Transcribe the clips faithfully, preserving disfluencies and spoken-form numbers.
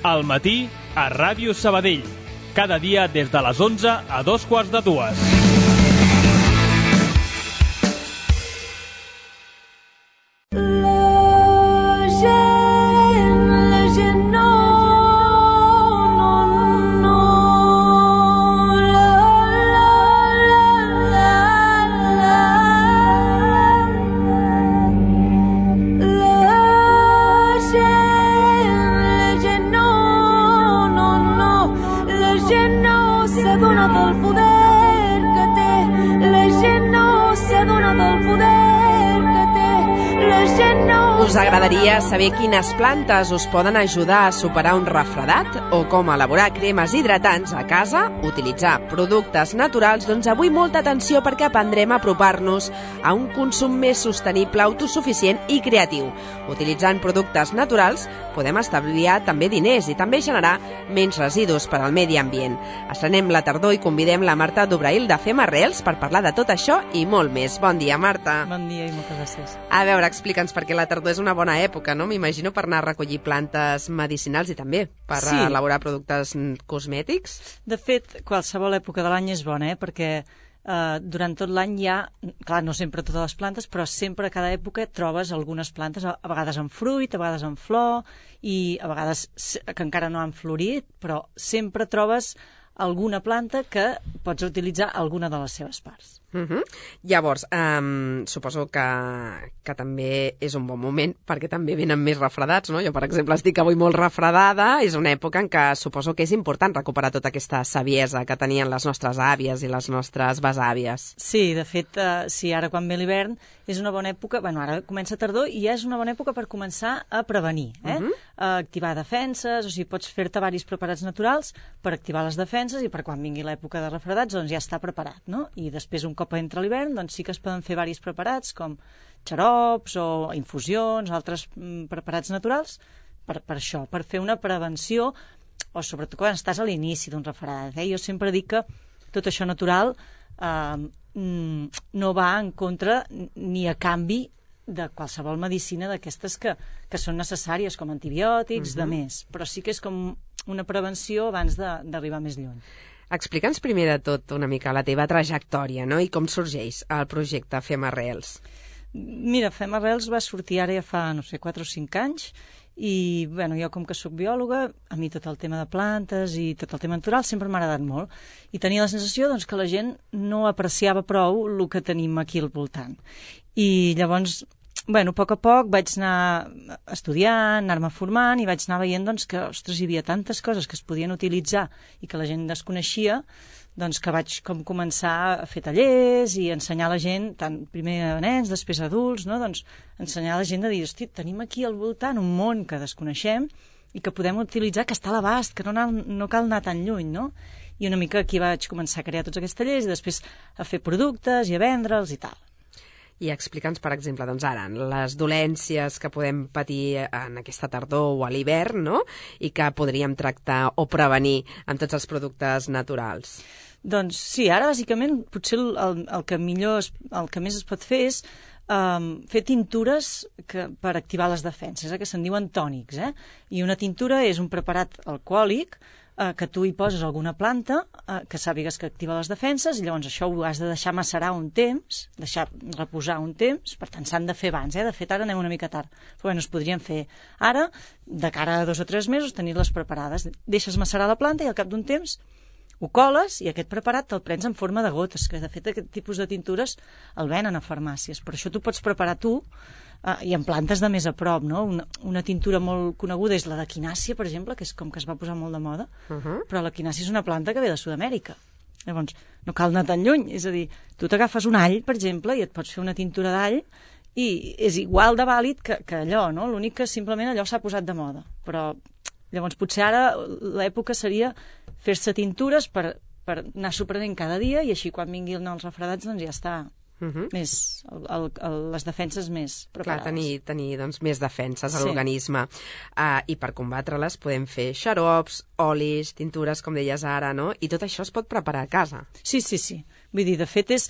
Al matí, a Ràdio Sabadell. Cada dia des de les onze a dos quarts de dues. Us agradaria saber quines plantes us poden ajudar a superar un refredat o com elaborar cremes hidratants a casa, utilitzar productes naturals? Doncs avui molta atenció perquè aprendrem a apropar-nos a un consum més sostenible, autosuficient i creatiu. Utilitzant productes naturals podem estalviar també diners i també generar menys residus per al medi ambient. Estrenem la tardor i convidem la Marta Dobrail de Fem Arrels per parlar de tot això i molt més. Bon dia, Marta. Bon dia i moltes gràcies. A veure, explica'ns, perquè la tardor és una bona època, no? M'imagino per anar a recollir plantes medicinals i també per sí. elaborar productes cosmètics. De fet, qualsevol època de l'any és bona, eh? Perquè eh, durant tot l'any hi ha, clar, no sempre totes les plantes, però sempre a cada època trobes algunes plantes, a vegades en fruit, a vegades en flor, i a vegades que encara no han florit, però sempre trobes alguna planta que pots utilitzar alguna de les seves parts. Uh-huh. Llavors, um, suposo que, que també és un bon moment perquè també venen més refredats, no? Jo, per exemple, estic avui molt refredada, és una època en què suposo que és important recuperar tota aquesta saviesa que tenien les nostres àvies i les nostres besàvies. Sí, de fet, uh, sí, ara quan ve l'hivern és una bona època, bueno, ara comença tardor i ja és una bona època per començar a prevenir, eh? Uh-huh. A activar defenses, o sigui, pots fer-te varis preparats naturals per activar les defenses i per quan vingui l'època de refredats, doncs ja està preparat, no? I després, un cop entra l'hivern, doncs sí que es poden fer varis preparats com xarops o infusions, altres mm, preparats naturals per, per això, per fer una prevenció o sobretot quan estàs a l'inici d'un refredat. Eh? Jo sempre dic que tot això natural eh, no va en contra ni a canvi de qualsevol medicina d'aquestes que, que són necessàries, com antibiòtics, uh-huh. de més, però sí que és com una prevenció abans d'arribar més lluny. Explica'ns primer de tot una mica la teva trajectòria, no? I com sorgeix el projecte Fem Arrels. Mira, Fem Arrels va sortir ara ja fa, no sé, quatre o cinc anys i, bueno, jo com que sóc biòloga, a mi tot el tema de plantes i tot el tema natural sempre m'ha agradat molt i tenia la sensació doncs, que la gent no apreciava prou el que tenim aquí al voltant. I llavors, bueno, a poc a poc vaig anar estudiant, anar-me formant i vaig anar veient doncs, que, ostres, hi havia tantes coses que es podien utilitzar i que la gent desconeixia, doncs que vaig com començar a fer tallers i ensenyar a la gent, tant primer a nens, després a adults, no? Doncs ensenyar a la gent a dir, hosti, tenim aquí al voltant un món que desconeixem i que podem utilitzar, que està a l'abast, que no, anar, no cal anar tan lluny, no? I una mica aquí vaig començar a crear tots aquests tallers i després a fer productes i a vendre'ls i tal. I explica'ns, per exemple, doncs ara, les dolències que podem patir en aquesta tardor o a l'hivern, no? I que podríem tractar o prevenir amb tots els productes naturals. Doncs sí, ara bàsicament potser el, el, el que millor, es, el que més es pot fer és um, fer tintures que, per activar les defenses, eh, que se'n diuen tònics, eh? I una tintura és un preparat alcohòlic eh, que tu hi poses alguna planta eh, que sàpigues que activa les defenses i llavors això ho has de deixar macerar un temps, deixar reposar un temps, per tant s'han de fer abans, eh? De fet ara anem una mica tard, però bueno, es podrien fer ara, de cara a dos o tres mesos tenir-les preparades, deixes macerar la planta i al cap d'un temps ho coles i aquest preparat te'l prens en forma de gotes, que de fet aquest tipus de tintures el venen a farmàcies, per això tu pots preparar tu eh, i en plantes de més a prop, no? Una, una tintura molt coneguda és la d'equinàcia, per exemple, que és com que es va posar molt de moda, uh-huh. però l'equinàcia és una planta que ve de Sud-amèrica. Llavors, no cal anar tan lluny, és a dir, tu t'agafes un all, per exemple, i et pots fer una tintura d'all i és igual de vàlid que, que allò, no? L'únic que simplement allò s'ha posat de moda, però llavors potser ara l'època seria fer-se tintures per, per anar sorprenent cada dia i així quan vinguin els refredats doncs ja està uh-huh. més, el, el, el, les defenses més preparades. Clar, tenir, tenir doncs, més defenses a sí. l'organisme. Uh, I per combatre-les podem fer xarops, olis, tintures, com deies ara, no? I tot això es pot preparar a casa. Sí, sí, sí. Vull dir, de fet és...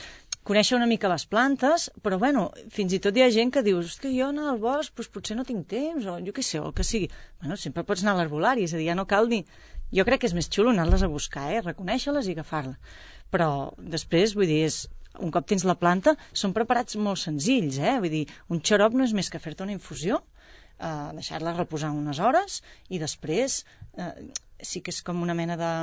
conèixer una mica les plantes, però bueno, fins i tot hi ha gent que dius, és que jo anar al bosc doncs potser no tinc temps, o jo què sé, o el que sigui. Bueno, sempre pots anar a l'herbolari, és a dir, ja no cal ni... Jo crec que és més xulo anar-les a buscar, eh? Reconèixer-les i agafar-les. Però després, vull dir, és... un cop tens la planta, són preparats molt senzills, eh? Vull dir, un xarop no és més que fer-te una infusió, eh, deixar-la reposar unes hores, i després eh, sí que és com una mena de...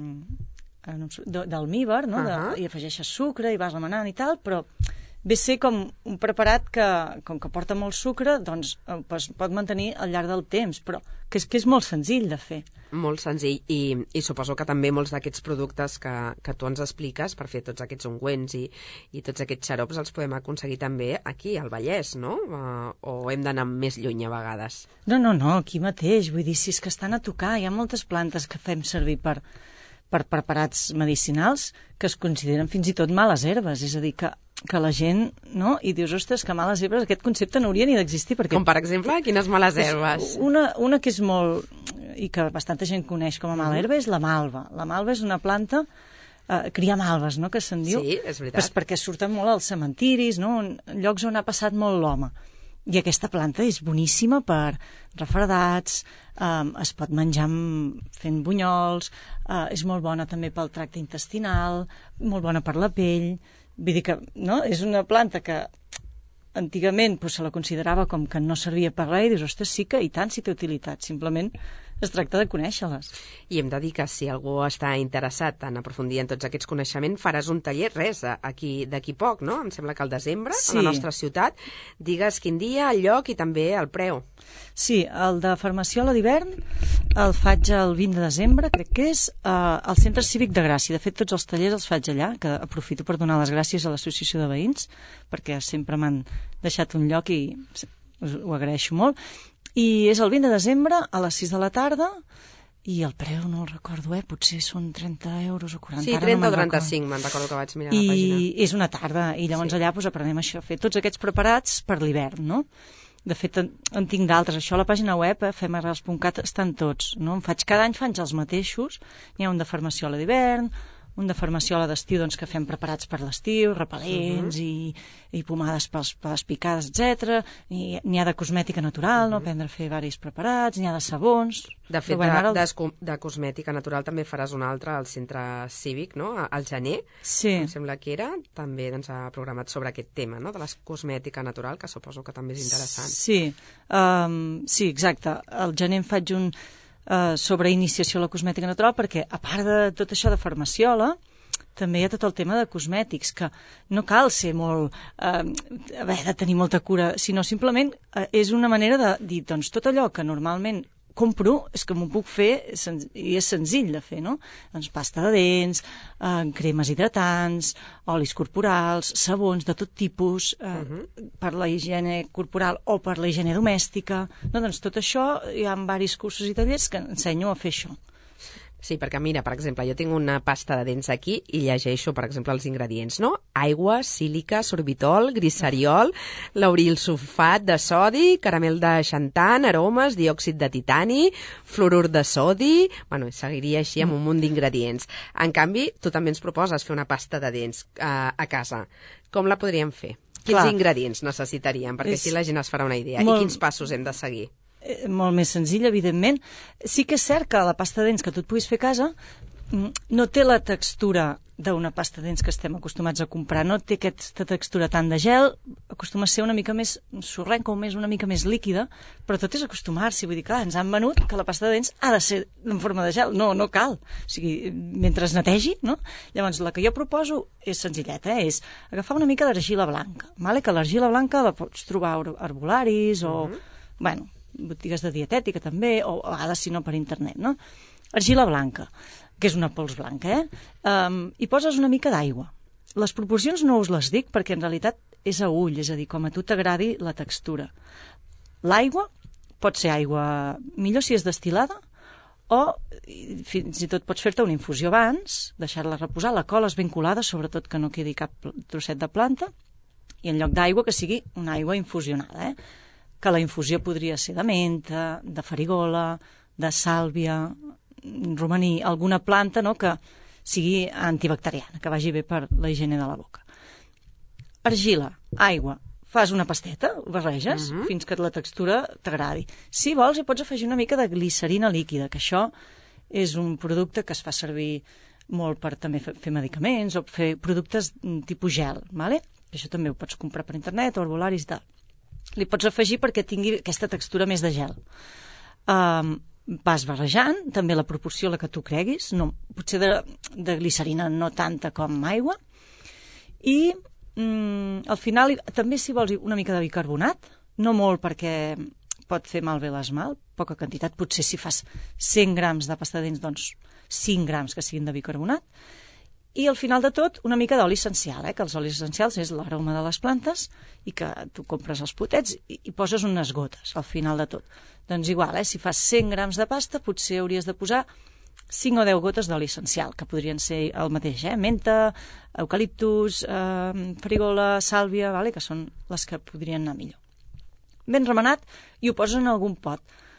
d'almíbar, no? Uh -huh. de, i afegeixes sucre i vas remenant i tal, però ve a ser com un preparat que, com que porta molt sucre, doncs es pot mantenir al llarg del temps, però que és, que és molt senzill de fer. Molt senzill, i, i suposo que també molts d'aquests productes que, que tu ens expliques per fer tots aquests ungüents i, i tots aquests xarops els podem aconseguir també aquí, al Vallès, no? Uh, o hem d'anar més lluny a vegades? No, no, no, aquí mateix, vull dir, si és que estan a tocar, hi ha moltes plantes que fem servir per per preparats medicinals que es consideren fins i tot males herbes, és a dir, que, que la gent, no? I dius, ostres, que males herbes, aquest concepte no hauria ni d'existir. Perquè... Com per exemple, quines males herbes? Una, una que és molt, i que bastanta gent coneix com a mala herba, és la malva. La malva és una planta, eh, cria malves, no?, que se'n diu. Sí, és veritat. Pues perquè surten molt als cementiris, no?, en llocs on ha passat molt l'home. I aquesta planta és boníssima per refredats, eh, es pot menjar fent bunyols, eh, és molt bona també pel tracte intestinal, molt bona per la pell. Vull dir que, no?, és una planta que antigament pues, se la considerava com que no servia per res, i dius, ostres, sí que i tant si té utilitat, simplement es tracta de conèixer-les. I hem de dir que si algú està interessat en aprofundir en tots aquests coneixements, faràs un taller, res, aquí d'aquí poc, no? Em sembla que al desembre, sí, a la nostra ciutat. Digues quin dia, el lloc i també el preu. Sí, el de Farmaciola d'hivern el faig el vint de desembre, crec que és, eh, al Centre Cívic de Gràcia. De fet, tots els tallers els faig allà, que aprofito per donar les gràcies a l'Associació de Veïns, perquè sempre m'han deixat un lloc i us ho agraeixo molt. I és el vint de desembre a les sis de la tarda i el preu no el recordo, eh? Potser són trenta euros o quaranta. Sí, trenta no o trenta-cinc, me'n recordo que vaig mirar I, la pàgina. I és una tarda, i llavors sí, allà pues, aprenem això, a fer tots aquests preparats per l'hivern, no? De fet, en, en tinc d'altres. Això a la pàgina web, eh, femarrels punt cat, estan tots, no? En faig cada any, faig els mateixos. N'hi ha un de Farmaciola d'hivern, un de Farmaciola d'estiu, doncs, que fem preparats per l'estiu, repel·lents, uh -huh, i, i pomades per les picades, etcètera. N'hi ha de cosmètica natural, uh -huh, no? Aprendre a fer diversos preparats, n'hi ha de sabons. De fet, de, el... de, de cosmètica natural també faràs un altre al centre cívic, no?, al gener, sí, em sembla que era, també doncs, ha programat sobre aquest tema, no?, de la cosmètica natural, que suposo que també és interessant. Sí, um, sí, exacte. Al gener em faig un Uh, sobre iniciació a la cosmètica natural, perquè a part de tot això de farmaciola també hi ha tot el tema de cosmètics, que no cal ser molt uh, haver de tenir molta cura, sinó simplement uh, és una manera de dir, doncs tot allò que normalment compro, és que m'ho puc fer i és senzill de fer, no? Doncs pasta de dents, eh, cremes hidratants, olis corporals, sabons de tot tipus, eh, uh -huh, per la higiene corporal o per la higiene domèstica. No, doncs tot això, hi ha diversos cursos i tallers que ensenyo a fer això. Sí, perquè mira, per exemple, jo tinc una pasta de dents aquí i llegeixo, per exemple, els ingredients, no? Aigua, sílica, sorbitol, gliceriol, lauril sulfat de sodi, caramel de xantan, aromes, diòxid de titani, fluorur de sodi... Bueno, seguiria així amb un munt d'ingredients. En canvi, tu també ens proposes fer una pasta de dents a, a casa. Com la podríem fer? Quins Clar. ingredients necessitaríem? Perquè així la gent es farà una idea. Molt... I quins passos hem de seguir? Molt més senzill, evidentment. Sí que és cert que la pasta de dents que tu et puguis fer a casa no té la textura d'una pasta de dents que estem acostumats a comprar, no té aquesta textura tant de gel, acostuma a ser una mica més sorrenca o més una mica més líquida, però tot és acostumar-s'hi, vull dir, clar, ens han venut que la pasta de dents ha de ser en forma de gel, no, no cal, o sigui, mentre es netegi, no? Llavors, la que jo proposo és senzilleta, eh? És agafar una mica d'argila blanca, vale? Que l'argila blanca la pots trobar a herbolaris o, uh-huh, bueno, botigues de dietètica també, o a vegades si no per internet, no? Argila blanca, que és una pols blanca, eh? Um, i poses una mica d'aigua. Les proporcions no us les dic perquè en realitat és a ull, és a dir, com a tu t'agradi la textura. L'aigua pot ser aigua, millor si és destil·lada, o fins i tot pots fer-te una infusió abans, deixar-la reposar, la cola és ben colada, sobretot que no quedi cap trosset de planta, i en lloc d'aigua que sigui una aigua infusionada, eh? Que la infusió podria ser de menta, de farigola, de sàlvia, romaní, alguna planta, no?, que sigui antibacteriana, que vagi bé per la higiene de la boca. argila, aigua, fas una pasteta, ho barreges, uh-huh. fins que la textura t'agradi. Si vols, hi pots afegir una mica de glicerina líquida, que això és un producte que es fa servir molt per també fer medicaments o fer productes tipus gel, ¿vale? Això també ho pots comprar per internet o herbolaris i tal. Li pots afegir perquè tingui aquesta textura més de gel. Um, vas barrejant, també la proporció la que tu creguis, no, potser de, de glicerina no tanta com aigua, i mm, al final també si vols una mica de bicarbonat, no molt perquè pot fer malbé l'esmalt, poca quantitat, potser si fas cent grams de pasta de dents, doncs cinc grams que siguin de bicarbonat, i al final de tot una mica d'oli essencial, eh? Que els olis essencials és l'aroma de les plantes i que tu compres els potets i, i poses unes gotes al final de tot. Doncs igual, eh? Si fas cent grams de pasta potser hauries de posar cinc o deu gotes d'oli essencial, que podrien ser el mateix, eh? Menta, eucaliptus, eh, farigola, sàlvia, vale? Que són les que podrien anar millor. Ben remenat i ho poses en algun pot.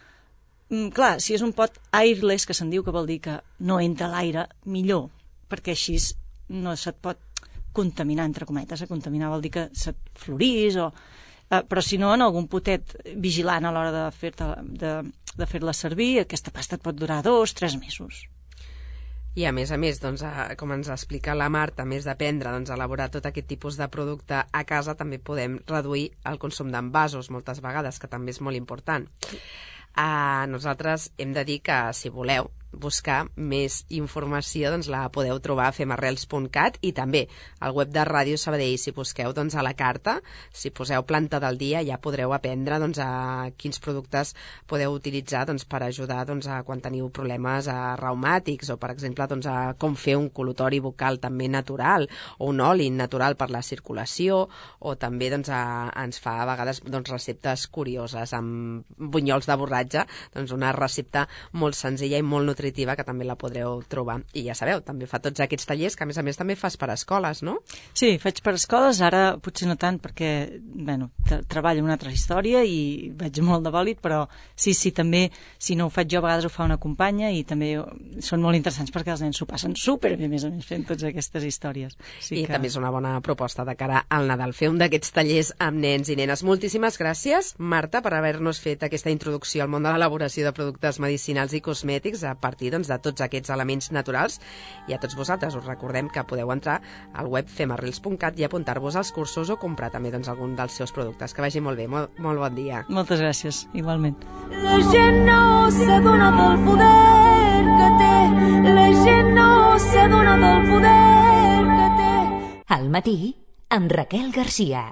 Mm, clar, si és un pot airless, que se'n diu que vol dir que no entra l'aire, millor, perquè així no se't pot contaminar, entre cometes. Eh? Contaminar vol dir que se't florís, o... Eh, però si no, en algun potet vigilant a l'hora de fer-te de, de fer-la servir, aquesta pasta et pot durar dos, tres mesos. I a més a més, doncs, com ens explica la Marta, a més d'aprendre doncs, a elaborar tot aquest tipus de producte a casa, també podem reduir el consum d'envasos moltes vegades, que també és molt important. Uh, nosaltres hem de dir que, si voleu buscar més informació, doncs la podeu trobar a fem arrels punt cat i també al web de Ràdio Sabadell. Si busqueu doncs, a la carta, si poseu planta del dia, ja podreu aprendre doncs, a quins productes podeu utilitzar doncs, per ajudar doncs, a quan teniu problemes a reumàtics o, per exemple, doncs, a com fer un col·lutori bucal també natural o un oli natural per la circulació, o també doncs, a, ens fa a vegades doncs, receptes curioses amb bunyols de borratge, doncs, una recepta molt senzilla i molt nutritiva que també la podreu trobar. I ja sabeu, també fa tots aquests tallers que a més a més també fas per escoles, no? Sí, faig per escoles, ara potser no tant perquè, bueno, treballo una altra història i veig molt de bòlit, però sí, sí, també, si no ho faig jo, a vegades ho fa una companya i també són molt interessants perquè els nens s'ho passen superbé, més a més, fent totes aquestes històries. Sí I que... també és una bona proposta de cara al Nadal, fer un d'aquests tallers amb nens i nenes. Moltíssimes gràcies, Marta, per haver-nos fet aquesta introducció al món de l'elaboració de productes medicinals i cosmètics a partir doncs, de tots aquests elements naturals. I a tots vosaltres us recordem que podeu entrar al web fem arrels punt cat i apuntar-vos als cursos o comprar també doncs, algun dels seus productes. Que vagi molt bé, molt, molt bon dia. Moltes gràcies, igualment. La gent no s'adona del poder que té, la gent no s'adona del poder que té. Al matí, amb Raquel Garcia.